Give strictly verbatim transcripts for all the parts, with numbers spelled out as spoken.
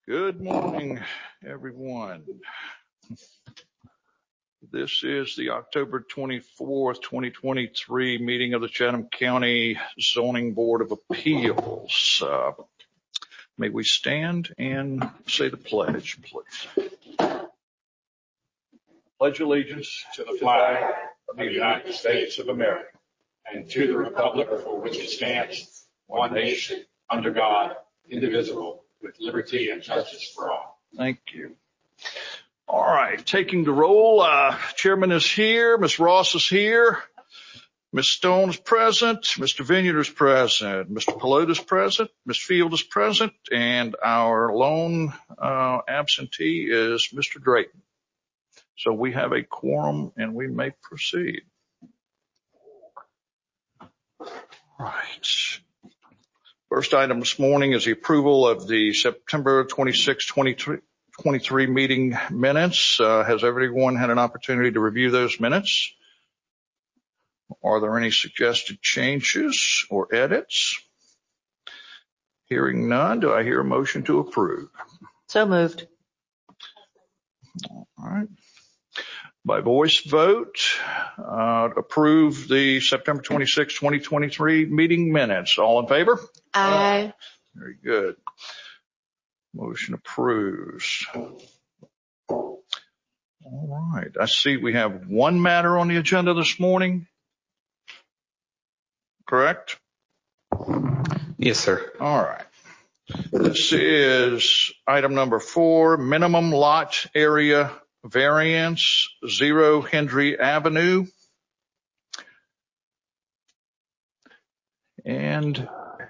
Good morning, everyone. This is the October twenty-fourth, twenty twenty-three meeting of the Chatham County Zoning Board of Appeals. Uh, may we stand and say the pledge, please. Pledge allegiance to the flag of the United States of America and to the republic for which it stands, one nation, under God, indivisible, with liberty and justice for all. Thank you. All right, taking the roll, uh, Chairman is here, Miz Ross is here, Miz Stone is present, Mister Vineyard is present, Mister Pelota is present, Miz Field is present, and our lone uh, absentee is Mister Drayton. So we have a quorum and we may proceed. All right. First item this morning is the approval of the September twenty-sixth, twenty twenty-three meeting minutes. Uh, has everyone had an opportunity to review those minutes? Are there any suggested changes or edits? Hearing none, do I hear a motion to approve? So moved. All right. By voice vote, uh, approve the September twenty-sixth, twenty twenty-three meeting minutes. All in favor? Aye. Very good. Motion approves. All right. I see we have one matter on the agenda this morning. Correct? Yes, sir. All right. This is item number four, minimum lot area variance, Zero Hendry Avenue. And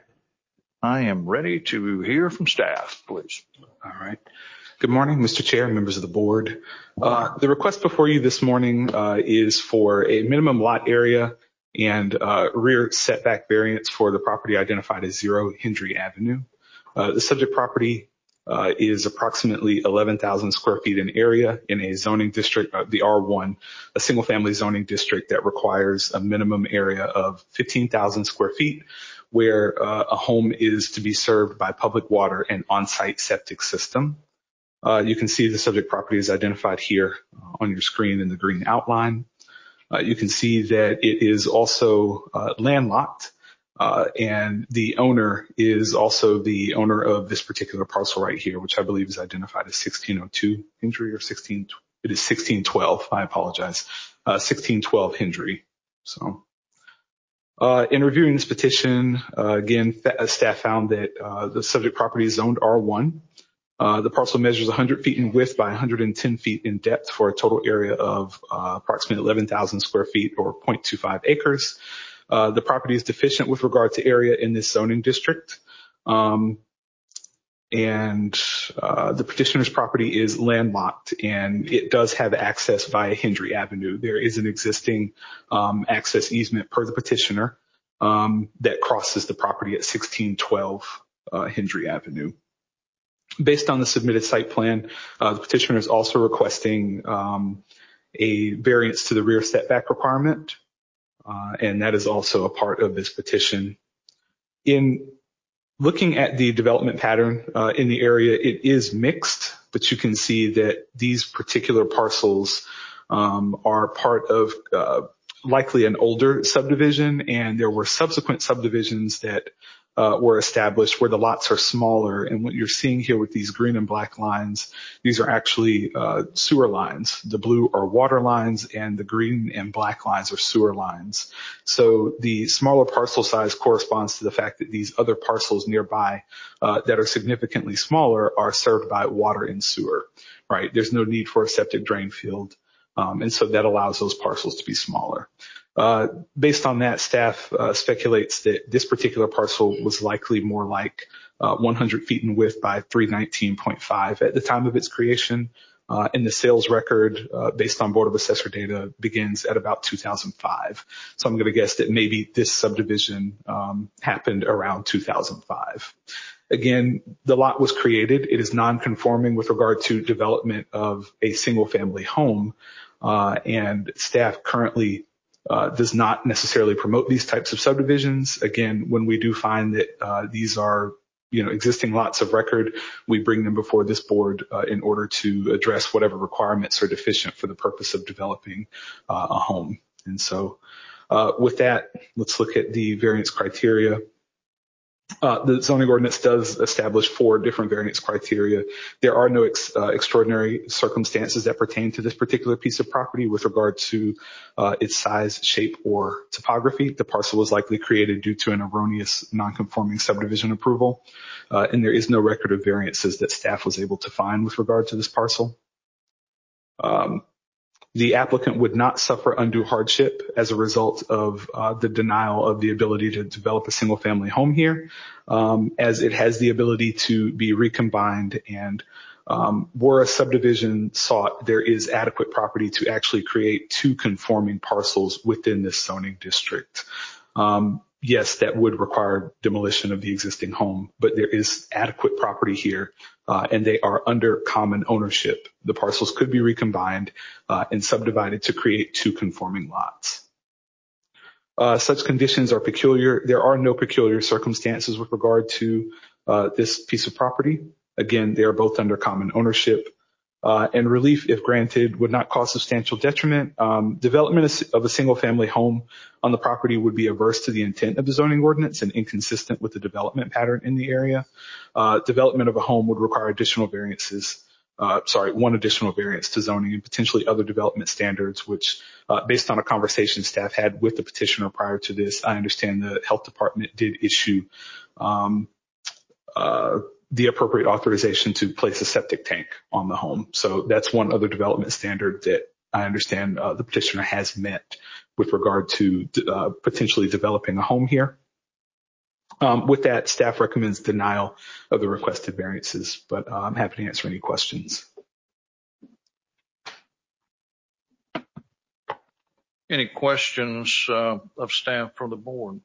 I am ready to hear from staff, please. All right. Good morning, Mister Chair, members of the board. Uh, the request before you this morning uh, is for a minimum lot area and uh, rear setback variance for the property identified as Zero Hendry Avenue. Uh, the subject property uh, is approximately eleven thousand square feet in area in a zoning district, uh, the R one, a single family zoning district that requires a minimum area of fifteen thousand square feet, where uh, a home is to be served by public water and on-site septic system. Uh, you can see the subject property is identified here on your screen in the green outline. Uh, you can see that it is also uh, landlocked, uh, and the owner is also the owner of this particular parcel right here, which I believe is identified as sixteen oh two Hendry or sixteen, it is sixteen twelve, I apologize, uh, sixteen twelve Hendry. So. Uh, in reviewing this petition, uh, again, fa- staff found that uh, the subject property is zoned R one. Uh, the parcel measures one hundred feet in width by one hundred ten feet in depth for a total area of uh, approximately eleven thousand square feet or zero point two five acres. Uh, the property is deficient with regard to area in this zoning district. Um, and uh, the petitioner's property is landlocked, and it does have access via Hendry Avenue. There is an existing um, access easement per the petitioner um, that crosses the property at sixteen twelve uh, Hendry Avenue. Based on the submitted site plan, uh, the petitioner is also requesting um, a variance to the rear setback requirement, uh, and that is also a part of this petition. In looking at the development pattern uh, in the area, it is mixed, but you can see that these particular parcels um, are part of uh, likely an older subdivision, and there were subsequent subdivisions that uh, were established where the lots are smaller. And what you're seeing here with these green and black lines, these are actually uh, sewer lines. The blue are water lines, and the green and black lines are sewer lines. So the smaller parcel size corresponds to the fact that these other parcels nearby uh, that are significantly smaller are served by water and sewer, right? There's no need for a septic drain field. Um, and so that allows those parcels to be smaller. Uh, based on that, staff uh, speculates that this particular parcel was likely more like uh, one hundred feet in width by three nineteen point five at the time of its creation. Uh, and the sales record, uh, based on Board of Assessor data, begins at about two thousand five. So I'm going to guess that maybe this subdivision um, happened around two thousand five. Again, the lot was created. It is non-conforming with regard to development of a single-family home, uh, and staff currently uh, does not necessarily promote these types of subdivisions. Again, when we do find that uh, these are you know, existing lots of record, we bring them before this board uh, in order to address whatever requirements are deficient for the purpose of developing uh, a home. And so uh, with that, let's look at the variance criteria. Uh, the zoning ordinance does establish four different variance criteria. There are no ex, uh, extraordinary circumstances that pertain to this particular piece of property with regard to uh, its size, shape, or topography. The parcel was likely created due to an erroneous non-conforming subdivision approval, uh, and there is no record of variances that staff was able to find with regard to this parcel. Um, The applicant would not suffer undue hardship as a result of uh, the denial of the ability to develop a single family home here, um, as it has the ability to be recombined, and um, were a subdivision sought, there is adequate property to actually create two conforming parcels within this zoning district. Um, yes, that would require demolition of the existing home, but there is adequate property here, uh, and they are under common ownership. The parcels could be recombined uh, and subdivided to create two conforming lots. Uh, such conditions are peculiar. There are no peculiar circumstances with regard to uh, this piece of property. Again, they are both under common ownership. Uh, and relief, if granted, would not cause substantial detriment. Um, development of a single-family home on the property would be averse to the intent of the zoning ordinance and inconsistent with the development pattern in the area. Uh, development of a home would require additional variances, uh, sorry, one additional variance to zoning and potentially other development standards, which, uh, based on a conversation staff had with the petitioner prior to this, I understand the health department did issue um, uh, the appropriate authorization to place a septic tank on the home. So that's one other development standard that I understand uh, the petitioner has met with regard to uh, potentially developing a home here. Um, with that, staff recommends denial of the requested variances, but uh, I'm happy to answer any questions. Any questions uh, of staff from the board?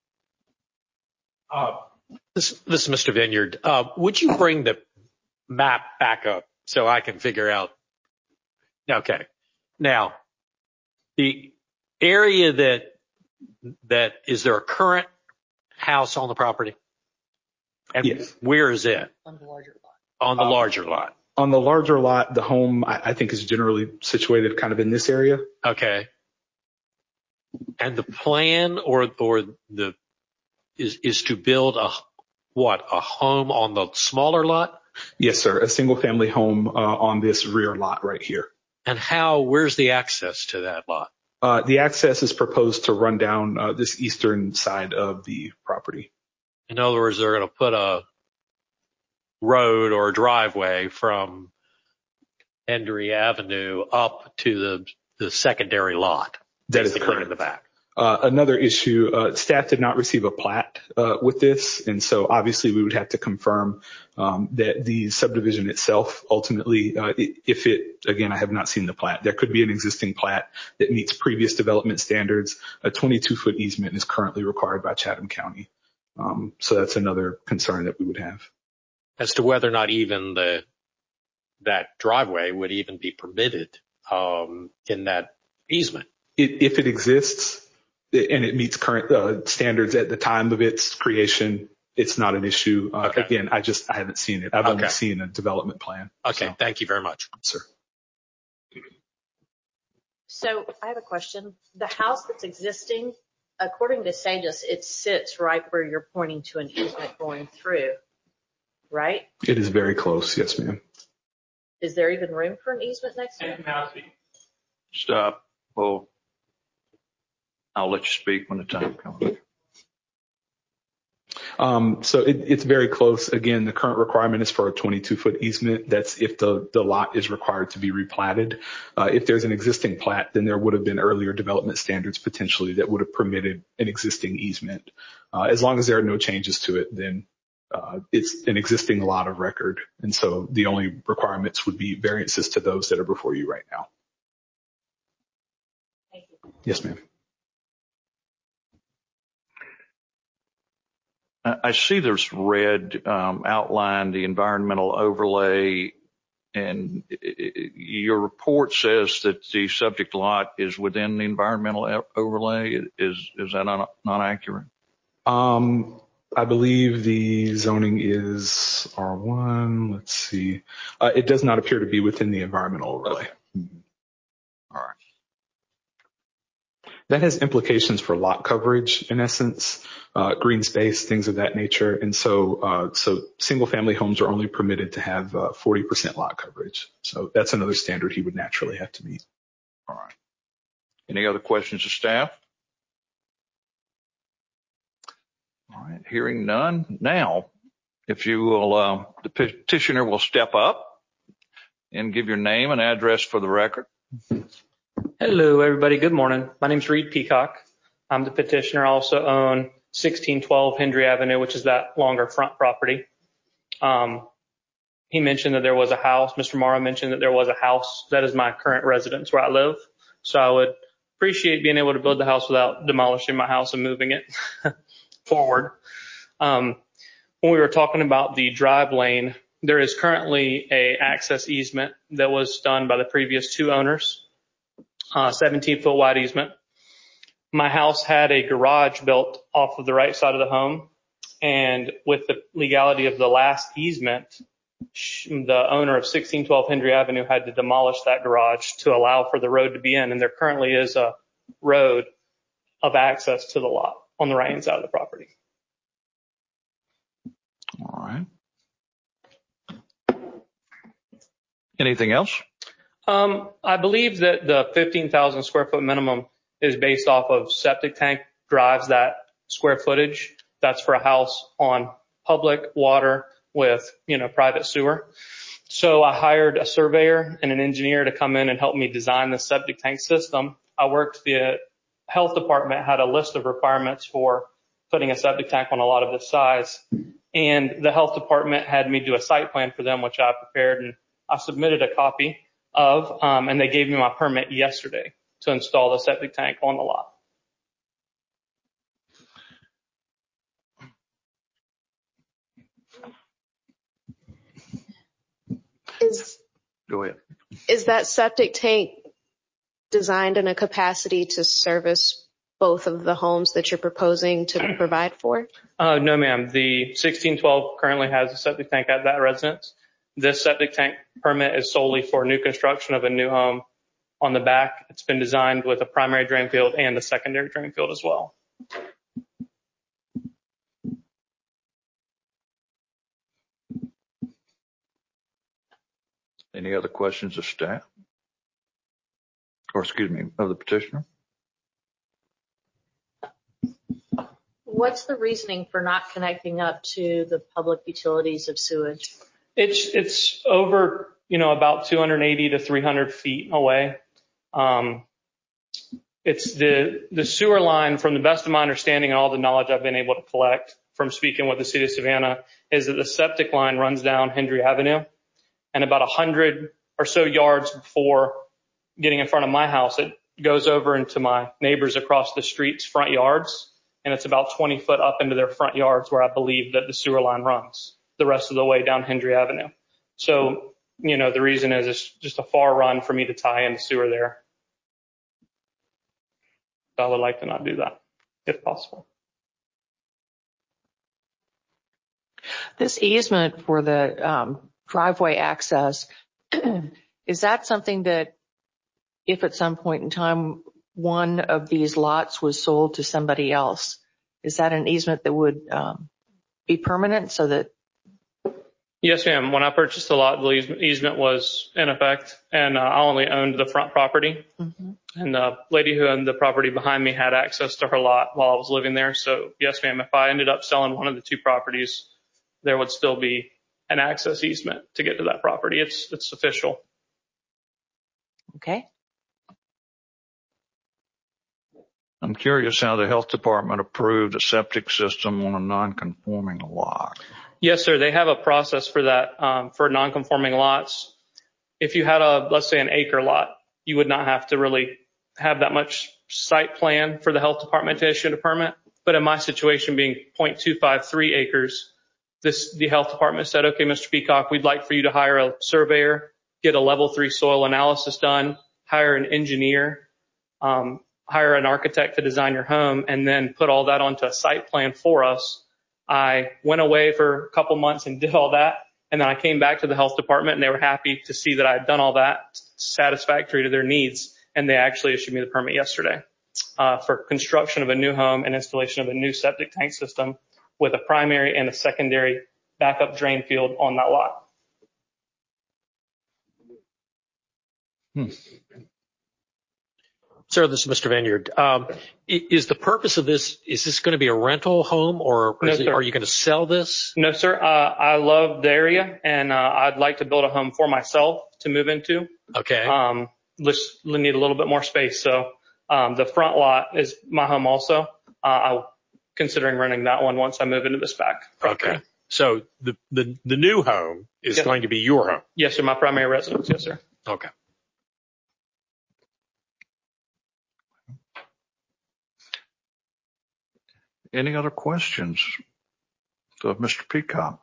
Uh, This, this is Mister Vineyard. Uh, would you bring the map back up so I can figure out? Okay. Now, the area that, that, is there a current house on the property? And Yes. where is it? On the larger lot. On the Uh, larger lot. On the larger lot, the home, I, I think, is generally situated kind of in this area. Okay. And the plan or, or the, is, is to build a, what, a home on the smaller lot? Yes, sir. A single family home uh, on this rear lot right here. And how, where's the access to that lot? Uh, the access is proposed to run down uh, this eastern side of the property. In other words, they're going to put a road or a driveway from Hendry Avenue up to the, the secondary lot. That is basically correct. In the back. Uh, another issue, uh, staff did not receive a plat uh, with this, and so obviously we would have to confirm um, that the subdivision itself ultimately, uh, if it, again, I have not seen the plat. There could be an existing plat that meets previous development standards. A twenty-two foot easement is currently required by Chatham County. Um, so that's another concern that we would have. As to whether or not even the that driveway would even be permitted um, in that easement. It, if it exists, and it meets current uh, standards at the time of its creation, it's not an issue. Uh, Okay. Again, I just, I haven't seen it. I've Okay. only seen a development plan. Okay, So, thank you very much. sir. So I have a question. The house that's existing, according to Sages, it sits right where you're pointing to an easement going through, right? It is very close. Yes, ma'am. Is there even room for an easement next to it? Stop. Well, I'll let you speak when the time comes. Um, so it, it's very close. Again, the current requirement is for a twenty-two foot easement. That's if the, the lot is required to be replatted. Uh, if there's an existing plat, then there would have been earlier development standards potentially that would have permitted an existing easement. Uh, as long as there are no changes to it, then uh, it's an existing lot of record. And so the only requirements would be variances to those that are before you right now. Thank you. Yes, ma'am. I see there's red um, outlined the environmental overlay, and your report says that the subject lot is within the environmental overlay. Is is that not, not accurate? Um, I believe the zoning is R one. Let's see. Uh, it does not appear to be within the environmental overlay. All right. That has implications for lot coverage, in essence, uh, green space, things of that nature. And so, uh, so single family homes are only permitted to have uh, forty percent lot coverage. So that's another standard he would naturally have to meet. All right. Any other questions of staff? All right. Hearing none. Now, if you will, uh, the petitioner will step up and give your name and address for the record. Hello, everybody. Good morning. My name's Reed Peacock. I'm the petitioner. I also own sixteen twelve Hendry Avenue, which is that longer front property. Um, he mentioned that there was a house. Mister Morrow mentioned that there was a house. That is my current residence where I live. So I would appreciate being able to build the house without demolishing my house and moving it forward. Um, when we were talking about the drive lane, there is currently a access easement that was done by the previous two owners, uh, seventeen foot wide easement. My house had a garage built off of the right side of the home, and with the legality of the last easement, the owner of sixteen twelve Hendry Avenue had to demolish that garage to allow for the road to be in, and there currently is a road of access to the lot on the right hand side of the property. All right. Anything else? Um, I believe that the fifteen thousand square foot minimum is based off of septic tank drives that square footage. That's for a house on public water with, you know, private sewer. So I hired a surveyor and an engineer to come in and help me design the septic tank system. I worked, the health department had a list of requirements for putting a septic tank on a lot of this size. And the health department had me do a site plan for them, which I prepared and I submitted a copy of, um, and they gave me my permit yesterday to install the septic tank on the lot. Is, Go ahead. is that septic tank designed in a capacity to service both of the homes that you're proposing to provide for? Uh, no, ma'am. The sixteen twelve currently has a septic tank at that residence. This septic tank permit is solely for new construction of a new home. On the back, it's been designed with a primary drain field and a secondary drain field as well. Any other questions of staff? Or excuse me, of the petitioner? What's the reasoning for not connecting up to the public utilities of sewage? It's, it's over, you know, about two hundred eighty to three hundred feet away. Um, it's the, the sewer line, from the best of my understanding and all the knowledge I've been able to collect from speaking with the city of Savannah, is that the septic line runs down Hendry Avenue, and about a hundred or so yards before getting in front of my house, it goes over into my neighbors across the street's front yards. And it's about twenty foot up into their front yards where I believe that the sewer line runs the rest of the way down Hendry Avenue. So, you know, the reason is it's just a far run for me to tie in the sewer there. I would like to not do that if possible. This easement for the um, driveway access, is that something that if at some point in time one of these lots was sold to somebody else, is that an easement that would um, be permanent so that? Yes, ma'am. When I purchased the lot, the easement was in effect, and uh, I only owned the front property. Mm-hmm. And the lady who owned the property behind me had access to her lot while I was living there. So yes, ma'am, if I ended up selling one of the two properties, there would still be an access easement to get to that property. It's, it's official. Okay. I'm curious how the health department approved a septic system on a non-conforming lot. Yes, sir. They have a process for that, um, for non-conforming lots. If you had a, let's say an acre lot, you would not have to really have that much site plan for the health department to issue a permit. But in my situation being zero point two five three acres, this, the health department said, okay, Mister Peacock, we'd like for you to hire a surveyor, get a level three soil analysis done, hire an engineer, um, hire an architect to design your home, and then put all that onto a site plan for us. I went away for a couple months and did all that. And then I came back to the health department and they were happy to see that I had done all that satisfactory to their needs. And they actually issued me the permit yesterday uh, for construction of a new home and installation of a new septic tank system with a primary and a secondary backup drain field on that lot. Hmm. Sir, this is Mister Vineyard. Um, is the purpose of this, is this going to be a rental home or No, is it, sir. are you going to sell this? No, sir. Uh, I love the area and uh, I'd like to build a home for myself to move into. Okay. Um, just need a little bit more space. So um, the front lot is my home also. Uh, I'm considering renting that one once I move into this back. Okay. So the, the, the new home is Yes. going to be your home? Yes, sir. My primary residence. Yes, sir. Okay. Any other questions of Mister Peacock?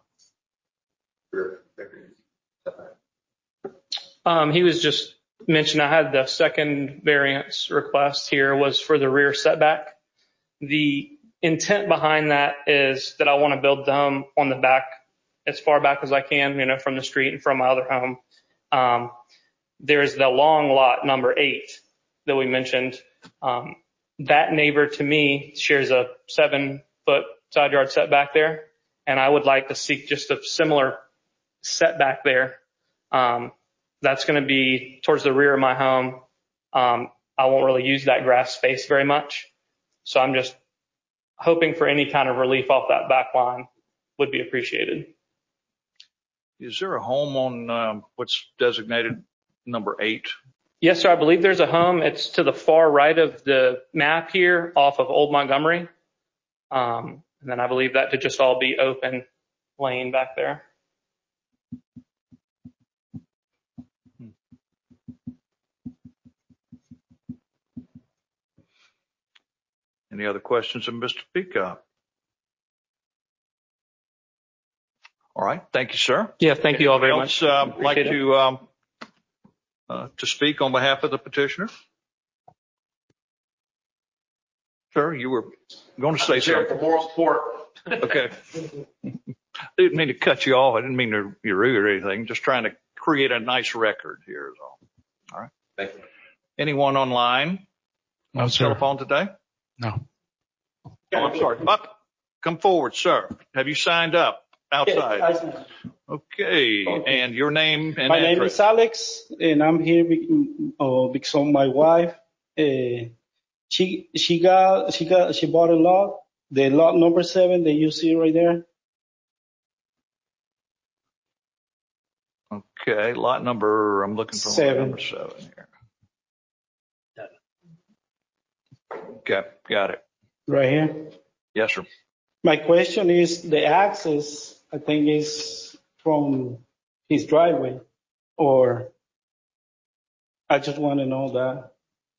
Um, he was just mentioned I had the second variance request here was for the rear setback. The intent behind that is that I want to build the home on the back as far back as I can, you know, from the street and from my other home. Um, there's the long lot number eight that we mentioned. Um, that neighbor to me shares a seven foot side yard setback there. And I would like to seek just a similar setback there. Um, that's going to be towards the rear of my home. Um, I won't really use that grass space very much. So I'm just hoping for any kind of relief off that back line would be appreciated. Is there a home on um, what's designated number eight? Yes, sir. I believe there's a home. It's to the far right of the map here off of Old Montgomery. Um, and then I believe that to just all be open lane back there. Any other questions of Mister Peacock? All right. Thank you, sir. Yeah, thank you all very Anyone much. else, uh, like Appreciate it. to um, uh, to speak on behalf of the petitioner? Sir, you were going to say something. For moral support. Okay. Didn't mean to cut you off. I didn't mean to be rude or anything. Just trying to create a nice record here is all. All right. Thank you. Anyone online? No, on sir. telephone today? No. Oh, I'm sorry. Up. Come forward, sir. Have you signed up outside? Yes, I- Okay. Okay. And your name and My name address? is Alex, and I'm here be- uh, because of my wife. Uh, she she got she got she bought a lot, the lot number seven that you see right there. Okay. Lot number, I'm looking for lot Seven. number seven here. Okay. Got it. Right here. Yes, sir. My question is the access. I think is from his driveway, or I just want to know that.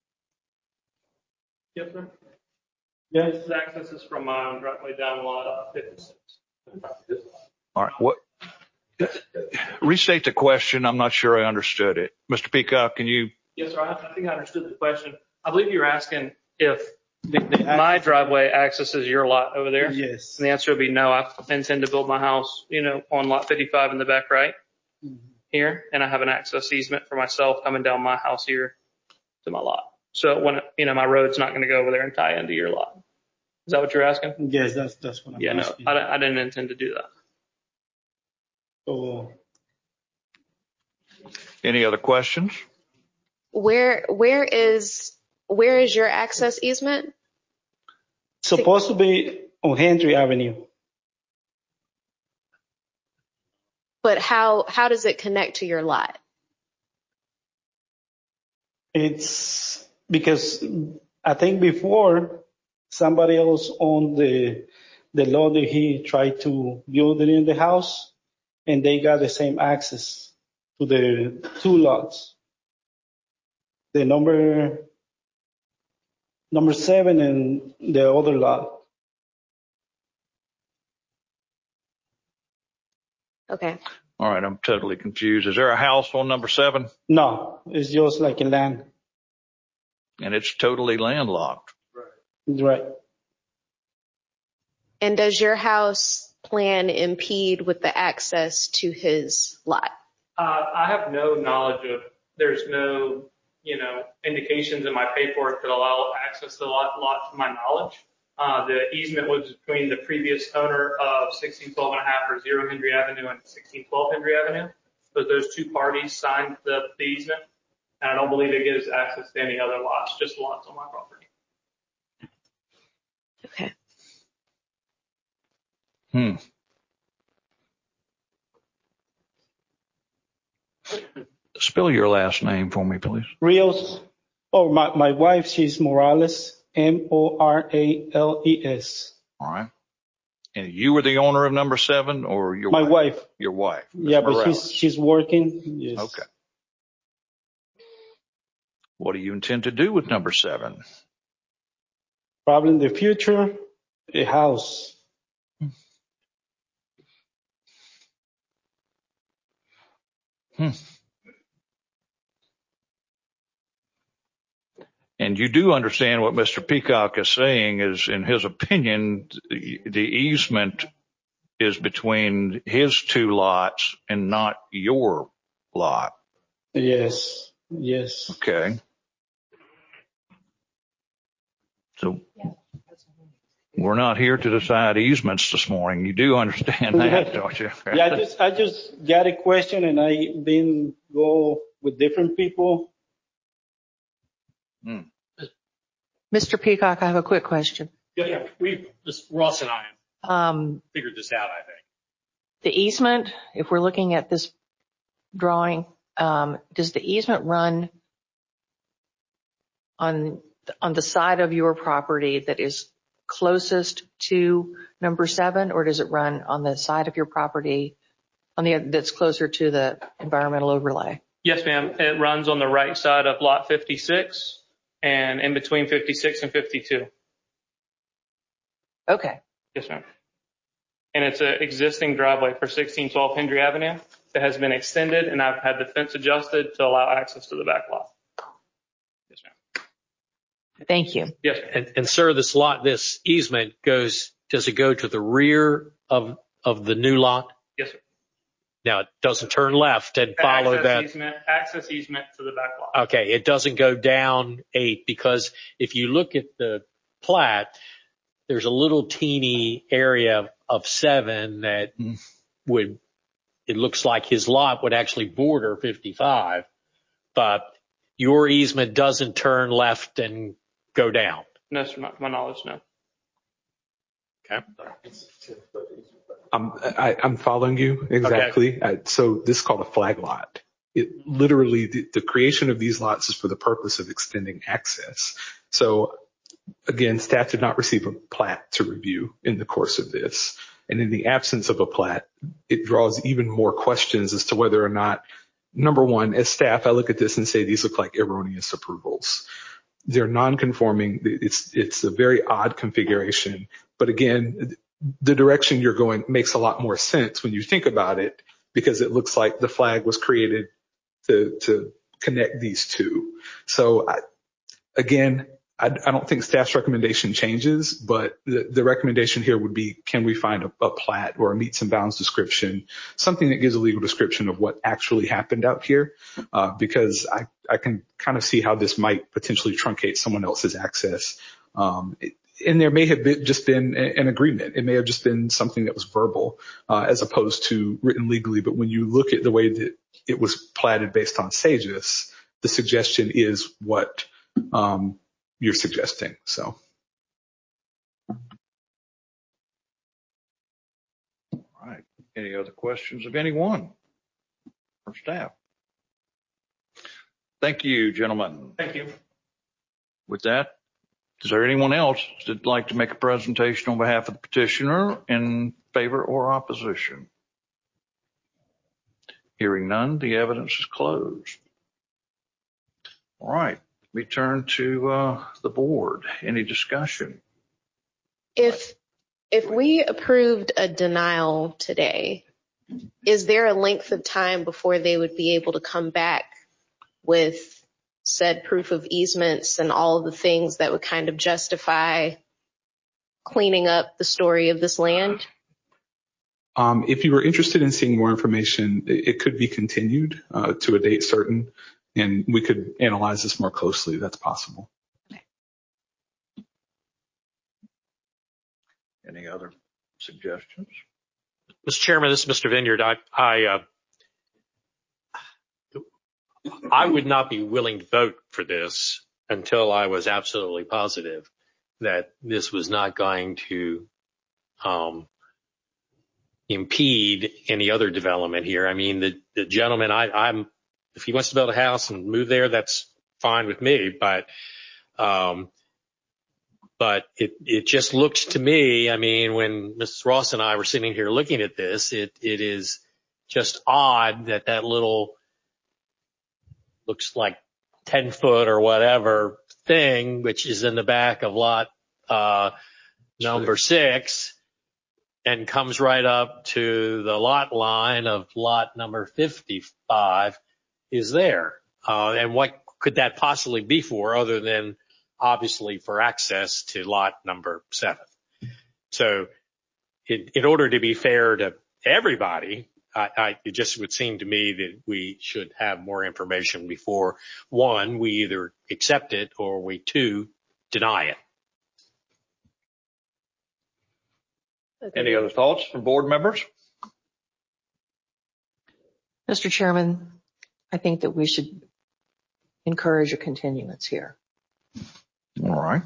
Yes, sir. Yes. This access is from my driveway down lot uh, fifty-six. All right. What? Restate the question. I'm not sure I understood it. Mister Peacock, can you? Yes, sir. I I think I understood the question. I believe you were asking if The, the my access- driveway accesses your lot over there. Yes. And the answer would be no. I intend to build my house, you know, on lot fifty-five in the back right here. And I have an access easement for myself coming down my house here to my lot. So when, you know, my road's not going to go over there and tie into your lot. Is that what you're asking? Yes, that's that's what I'm Yeah, no, asking. I, I didn't intend to do that. So, Any other questions? Where where is where is your access easement? supposed to be on Henry Avenue. But how how does it connect to your lot? It's because I think before somebody else owned the the lot that he tried to build it in the house, and they got the same access to the two lots. The number number seven and the other lot. Okay. All right, I'm totally confused. Is there a house on number seven? No, it's just like a land. And it's totally landlocked. Right. And does your house plan impede with the access to his lot? Uh, I have no knowledge of, there's no, you know, indications in my paperwork that allow access to the lot, lot to my knowledge. Uh, the easement was between the previous owner of sixteen twelve and a half or Zero Hendry Avenue and sixteen twelve Hendry Avenue. But those two parties signed the, the easement, and I don't believe it gives access to any other lots, just lots on my property. Okay. Hmm. Spell your last name for me, please. Rios. Oh, my, my wife, she's Morales, M O R A L E S. All right. And you were the owner of number seven, or your My wife? wife. Your wife. Miz Yeah, but Morales. she's, she's working. Yes. Okay. What do you intend to do with number seven? Probably in the future, a house. Hmm. And you do understand what Mister Peacock is saying is, in his opinion, the easement is between his two lots and not your lot. Yes. Yes. Okay. So we're not here to decide easements this morning. You do understand that, don't you? Yeah, I just, I just got a question and I been go with different people. Hmm. Mister Peacock, I have a quick question. Yeah, we, this, Ross and I Um, figured this out, I think. the easement, if we're looking at this drawing, um, does the easement run on, on the side of your property that is closest to number seven, or does it run on the side of your property on the, that's closer to the environmental overlay? Yes, ma'am. It runs on the right side of lot fifty-six and in between fifty-six and fifty-two. Okay. Yes, ma'am. And it's an existing driveway for sixteen twelve Hendry Avenue that has been extended, and I've had the fence adjusted to allow access to the back lot. Yes, ma'am. Thank you. Yes, ma'am. And, and sir, this lot, this easement goes, does it go to the rear of, of the new lot? Yes, sir. Now, it doesn't turn left and follow access that. Easement, access easement to the back lot. Okay, it doesn't go down eight, because if you look at the plat, there's a little teeny area of seven that Mm. would, it looks like his lot would actually border fifty-five, but your easement doesn't turn left and go down. No, sir, not to my knowledge, no. Okay. I'm, I, I'm following you exactly. I, so this is called a flag lot. It literally, the, the creation of these lots is for the purpose of extending access. So again, staff did not receive a plat to review in the course of this. And in the absence of a plat, it draws even more questions as to whether or not, number one, as staff, I look at this and say, these look like erroneous approvals. They're non-conforming. It's, it's a very odd configuration. But again, the direction you're going makes a lot more sense when you think about it, because it looks like the flag was created to, to connect these two. So I, again, I, I don't think staff's recommendation changes, but the, the recommendation here would be, can we find a, a plat or a meets and bounds description, something that gives a legal description of what actually happened out here? Uh, because I, I can kind of see how this might potentially truncate someone else's access. Um, it, and there may have been just been an agreement. It may have just been something that was verbal, uh, as opposed to written legally. But when you look at the way that it was platted based on SAGES, the suggestion is what, um, you're suggesting. So. All right. Any other questions of anyone or staff? Thank you, gentlemen. Thank you. With that, is there anyone else that'd like to make a presentation on behalf of the petitioner in favor or opposition? Hearing none, the evidence is closed. All right. We turn to uh, the board. Any discussion? If if we approved a denial today, is there a length of time before they would be able to come back with said proof of easements and all of the things that would kind of justify cleaning up the story of this land? Um, if you were interested in seeing more information, it, it could be continued uh, to a date certain, and we could analyze this more closely. That's possible. Any other suggestions? Mister Chairman, this is Mister Vineyard. I, I, uh, I would not be willing to vote for this until I was absolutely positive that this was not going to um, impede any other development here. I mean, the, the gentleman, I, I'm, if he wants to build a house and move there, that's fine with me. But, um, but it, it just looks to me, I mean, when Missus Ross and I were sitting here looking at this, it, it is just odd that that little looks like ten foot or whatever thing, which is in the back of lot, uh, number six, and comes right up to the lot line of lot number fifty-five is there. Uh, and what could that possibly be for other than obviously for access to lot number seven? So in, in order to be fair to everybody, I, I, it just would seem to me that we should have more information before, one, we either accept it or we, two, deny it. Any other thoughts from board members? Mister Chairman, I think that we should encourage a continuance here. All right.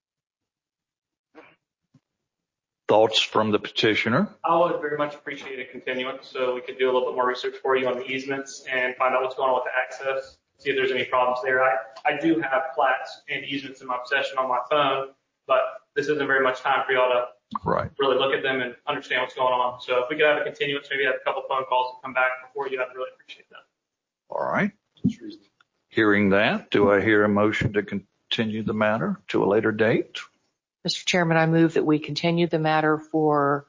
Thoughts from the petitioner? I would very much appreciate a continuance so we could do a little bit more research for you on the easements and find out what's going on with the access, see if there's any problems there. I, I do have plats and easements in my possession on my phone, but this isn't very much time for y'all to Right. really look at them and understand what's going on. So if we could have a continuance, maybe have a couple phone calls and come back before you, I'd really appreciate that. All right. Hearing that, do I hear a motion to continue the matter to a later date? Mister Chairman, I move that we continue the matter for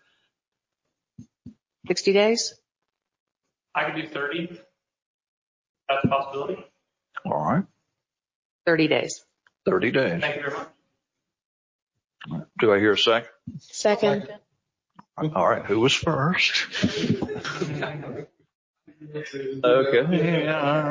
sixty days. I could do thirty. That's a possibility. All right. thirty days. thirty days. Thank you very much. Do I hear a second? Second. All right. Who was first? Okay.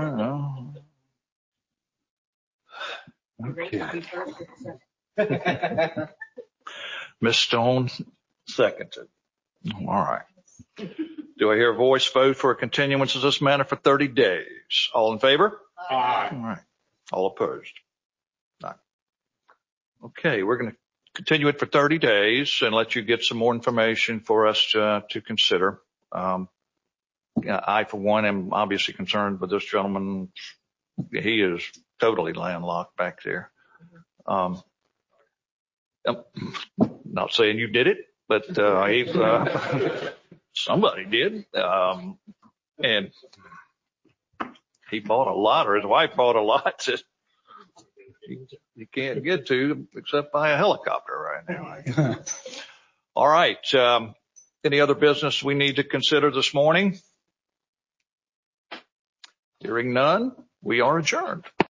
Okay. Miz Stone seconded. All right. Do I hear a voice vote for a continuance of this matter for thirty days? All in favor? Aye. All right. All opposed? None. Okay. We're going to continue it for thirty days and let you get some more information for us to, to consider. Um, yeah, I, for one, am obviously concerned with this gentleman. He is totally landlocked back there. Um, I'm not saying you did it, but uh, he's, uh, somebody did. Um, and he bought a lot, or his wife bought a lot that you can't get to except by a helicopter right now. All right. Um, any other business we need to consider this morning? Hearing none, we are adjourned.